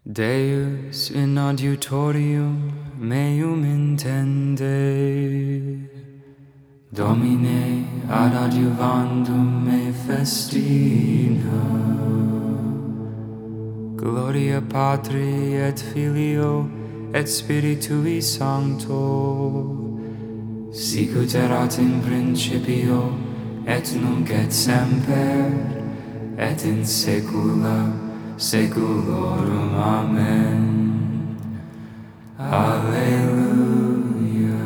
Deus in adiutorium meum intende, Domine ad adiuvandum me festina. Gloria Patri et Filio et Spiritui Sancto, sicut erat in principio et nunc et semper et in saecula saeculorum. Amen. Alleluia.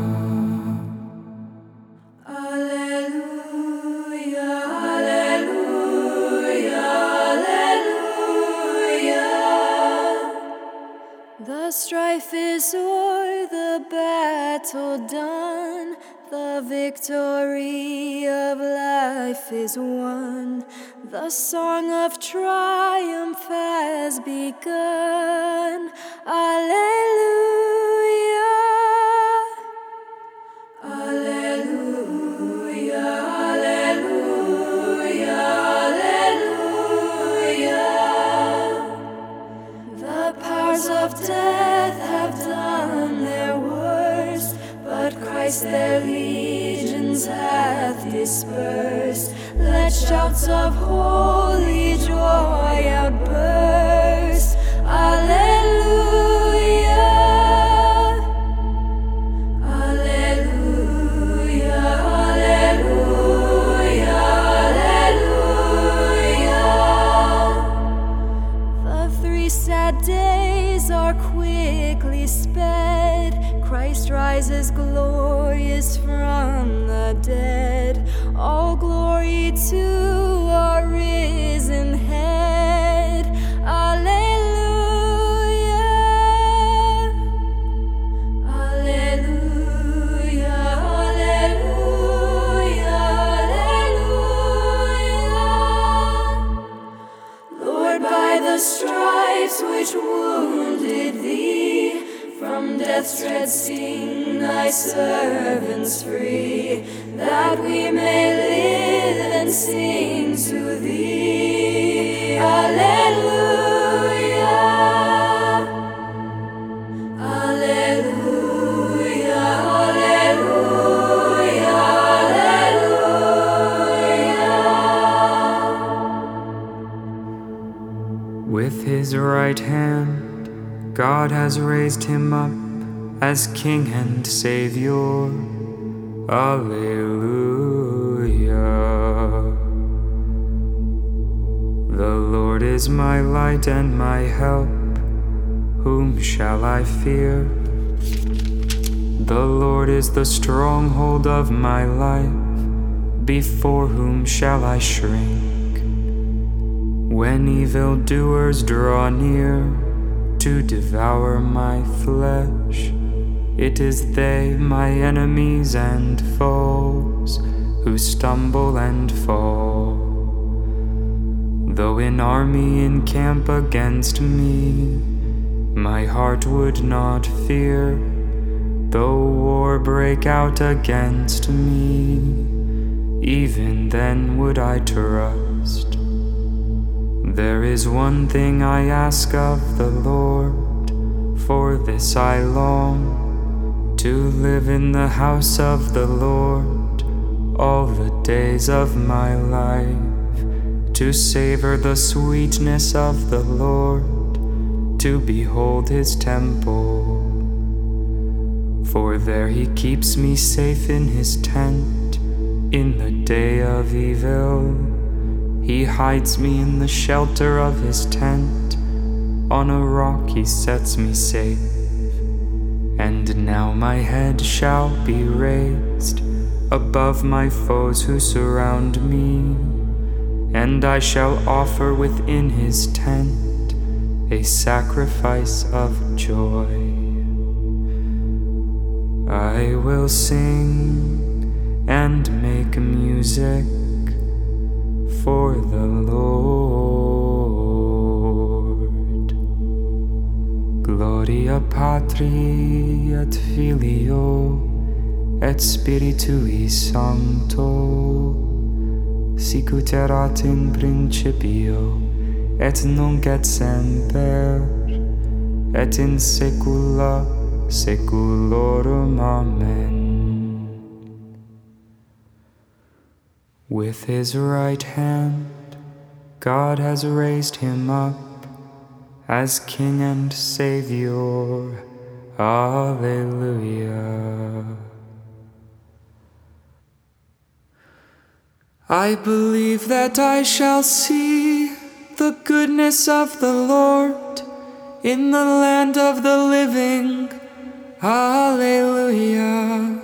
Alleluia, alleluia, alleluia. The strife is o'er, the battle done, the victory of life is won. The song of triumph has begun. Alleluia. Alleluia, alleluia, alleluia. The powers of death have done their worst, but Christ their legions hath dispersed. Let shouts of holy joy outburst. Alleluia. Alleluia, alleluia, alleluia. The 3 sad days are quickly sped. Christ rises glorious from the dead. All glory to our risen head. Alleluia. Alleluia, alleluia, alleluia. Lord, by the stripes which wounded thee, from death's dread sting thy servants free, that we may live and sing to thee. Alleluia. Alleluia, alleluia, alleluia. With his right hand, God has raised him up as King and Savior. Alleluia. The Lord is my light and my help. Whom shall I fear? The Lord is the stronghold of my life. Before whom shall I shrink? When evildoers draw near to devour my flesh, it is they, my enemies and foes, who stumble and fall. Though an army encamp against me, my heart would not fear. Though war break out against me, even then would I trust. There is one thing I ask of the Lord, for this I long, to live in the house of the Lord all the days of my life, to savor the sweetness of the Lord, to behold his temple. For there he keeps me safe in his tent in the day of evil. He hides me in the shelter of his tent. On a rock he sets me safe. And now my head shall be raised above my foes who surround me, and I shall offer within his tent a sacrifice of joy. I will sing and make music for the Lord. Gloria Patri et Filio et Spiritui Sancto, sicut erat in principio et nunc et semper et in saecula saeculorum. Amen. With his right hand, God has raised him up as King and Savior. Alleluia. I believe that I shall see the goodness of the Lord in the land of the living. Alleluia.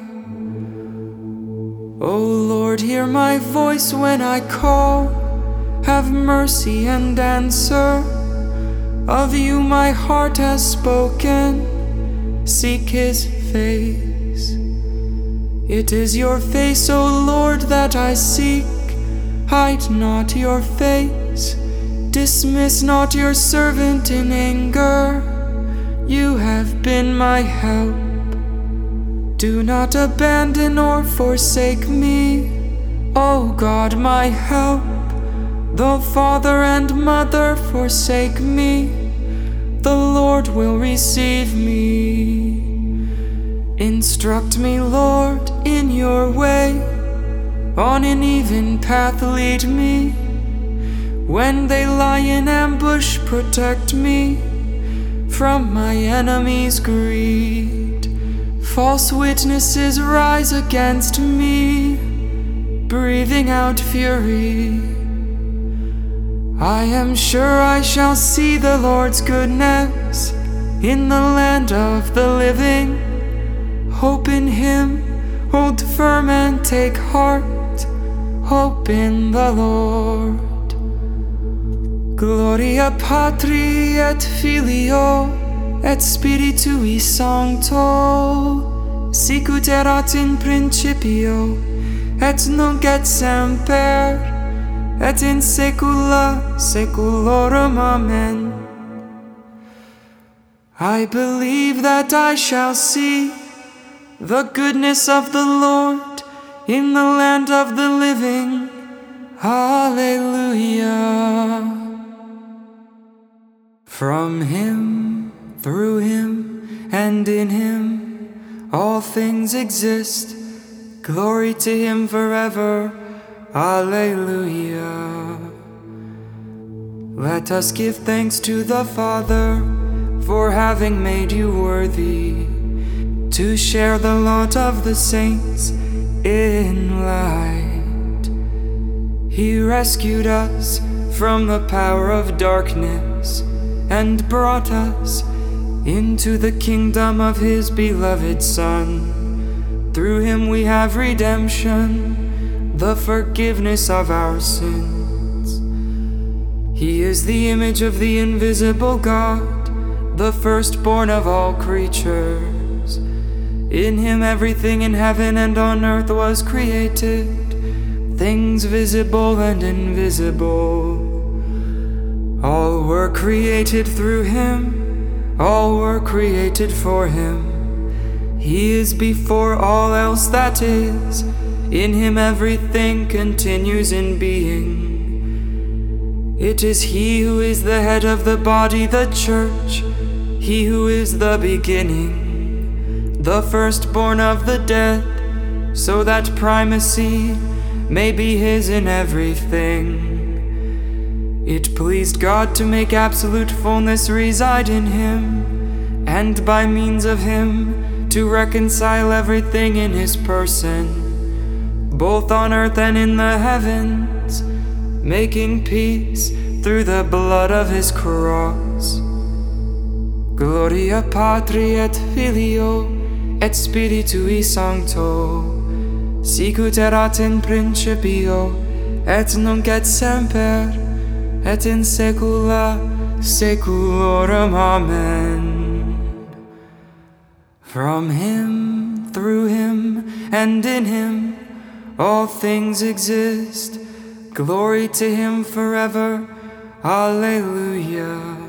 O Lord, hear my voice when I call. Have mercy and answer. Of you my heart has spoken. Seek his face. It is your face, O Lord, that I seek. Hide not your face. Dismiss not your servant in anger. You have been my help. Do not abandon or forsake me, O God, my help. Though father and mother forsake me, the Lord will receive me. Instruct me, Lord, in your way. On an even path lead me. When they lie in ambush, protect me from my enemies' greed. False witnesses rise against me, breathing out fury. I am sure I shall see the Lord's goodness in the land of the living. Hope in him, hold firm and take heart. Hope in the Lord. Gloria Patri et Filio et Spiritui Sancto, sicut erat in principio, et nunc et semper, et in saecula saeculorum. Amen. I believe that I shall see the goodness of the Lord in the land of the living. Alleluia. From him, through him, and in him, all things exist. Glory to him forever. Alleluia. Let us give thanks to the Father for having made you worthy to share the lot of the saints in light. He rescued us from the power of darkness and brought us into the kingdom of his beloved Son. Through him we have redemption, the forgiveness of our sins. He is the image of the invisible God, the firstborn of all creatures. In him everything in heaven and on earth was created, things visible and invisible. All were created through him, all were created for him. He is before all else that is. In him everything continues in being. It is he who is the head of the body, the church, he who is the beginning, the firstborn of the dead, so that primacy may be his in everything. It pleased God to make absolute fullness reside in him, and by means of him to reconcile everything in his person, both on earth and in the heavens, making peace through the blood of his cross. Gloria Patri et Filio et Spiritui Sancto, sicut erat in principio, et nunc et semper, et in saecula saeculorum. Amen. From him, through him, and in him, all things exist. Glory to him forever. Alleluia.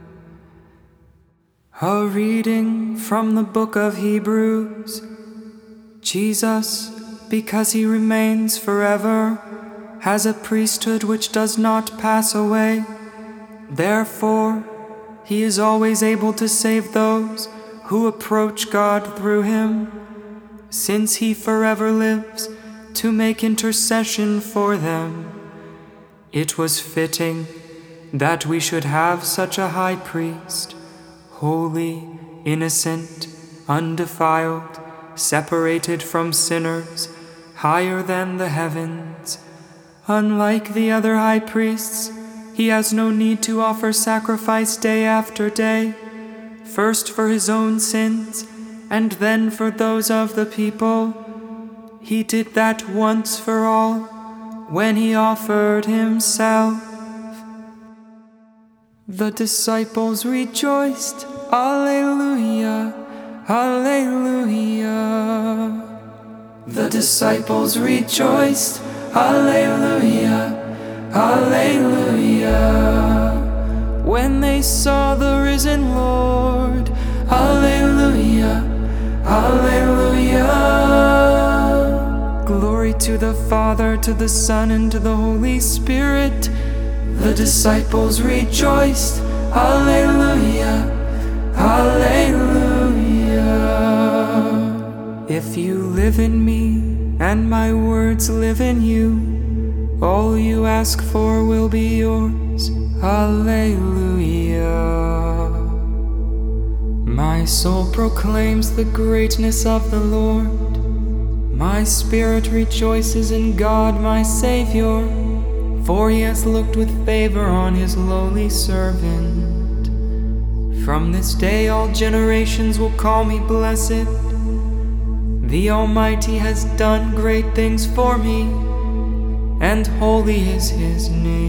A reading from the book of Hebrews. Jesus, because he remains forever, has a priesthood which does not pass away. Therefore, He is always able to save those who approach God through him, since he forever lives to make intercession for them. It was fitting that we should have such a high priest, holy, innocent, undefiled, separated from sinners, higher than the heavens. Unlike the other high priests, he has no need to offer sacrifice day after day, first for his own sins and then for those of the people. He did that once for all when he offered himself. The disciples rejoiced, Alleluia, Alleluia. The disciples rejoiced, Alleluia, Alleluia. When they saw the risen Lord, Alleluia, Alleluia. Glory to the Father, to the Son, and to the Holy Spirit. The disciples rejoiced, Alleluia, Alleluia. If you live in me, and my words live in you, all you ask for will be yours, Alleluia. My soul proclaims the greatness of the Lord. My spirit rejoices in God my Savior, for he has looked with favor on his lowly servant. From this day all generations will call me blessed. The Almighty has done great things for me, and holy is his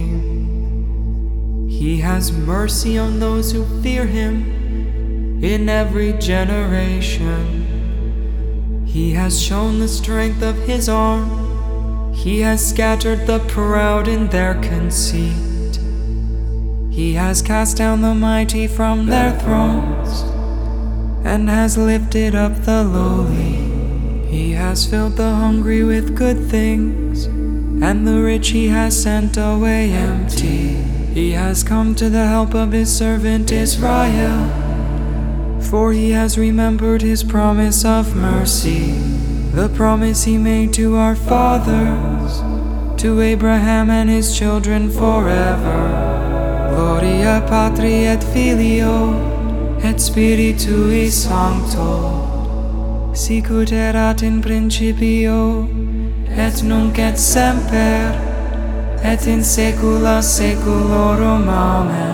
name. He has mercy on those who fear him in every generation. He has shown the strength of his arm. He has scattered the proud in their conceit. He has cast down the mighty from their thrones, and has lifted up the lowly. He has filled the hungry with good things, and the rich he has sent away empty. He has come to the help of his servant Israel, for he has remembered his promise of mercy, the promise he made to our fathers, to Abraham and his children forever. Gloria Patri et Filio et Spiritui Sancto, sicut erat in principio, et nunc et semper, et in saecula saeculorum. Amen.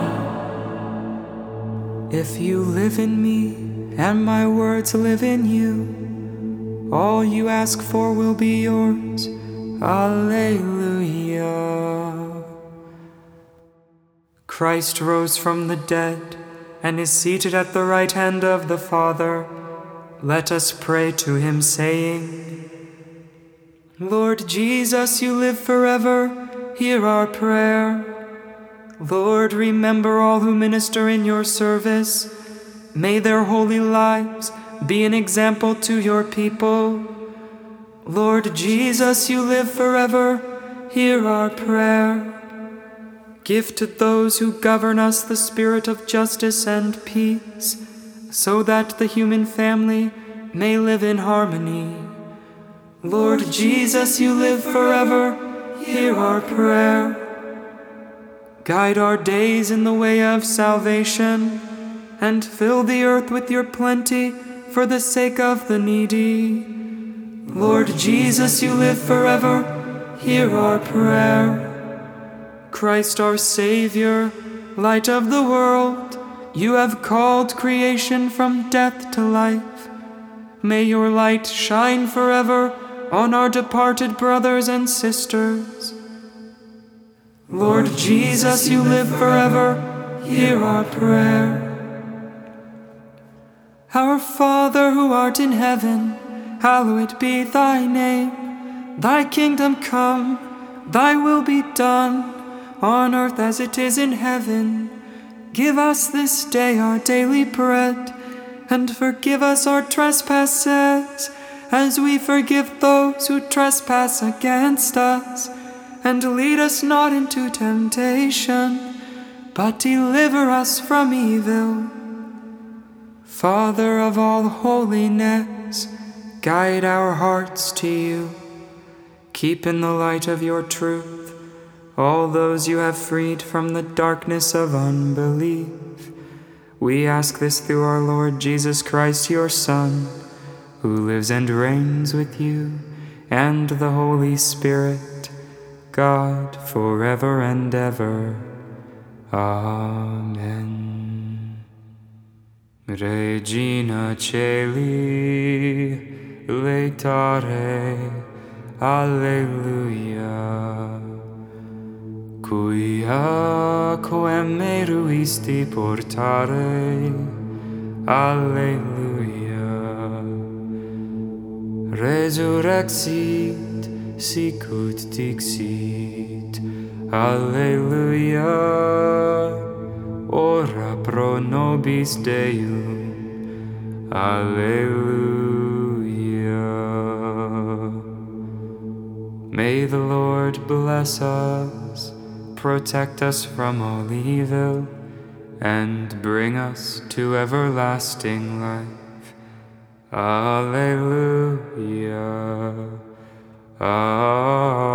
If you live in me, and my words live in you, all you ask for will be yours, Alleluia. Christ rose from the dead, and is seated at the right hand of the Father. Let us pray to him, saying, Lord Jesus, you live forever, hear our prayer. Lord, remember all who minister in your service. May their holy lives be an example to your people. Lord Jesus, you live forever, hear our prayer. Give to those who govern us the spirit of justice and peace, so that the human family may live in harmony. Lord Jesus, you live forever, hear our prayer. Guide our days in the way of salvation, and fill the earth with your plenty for the sake of the needy. Lord Jesus, you live forever, hear our prayer. Christ our Savior, light of the world, you have called creation from death to life. May your light shine forever on our departed brothers and sisters. Lord Jesus, you live forever, hear our prayer. Our Father who art in heaven, hallowed be thy name. Thy kingdom come, thy will be done, on earth as it is in heaven. Give us this day our daily bread, and forgive us our trespasses, as we forgive those who trespass against us. And lead us not into temptation, but deliver us from evil. Father of all holiness, guide our hearts to you. Keep in the light of your truth all those you have freed from the darkness of unbelief. We ask this through our Lord Jesus Christ, your Son, who lives and reigns with you and the Holy Spirit, God, forever and ever. Amen. Regina Caeli, laetare, Alleluia. Quia quem meruisti portare, Alleluia. Resurrexit, sicut dixit, Alleluia. Ora pro nobis Deum, Alleluia. May the Lord bless us, protect us from all evil, and bring us to everlasting life. Alleluia. Amen.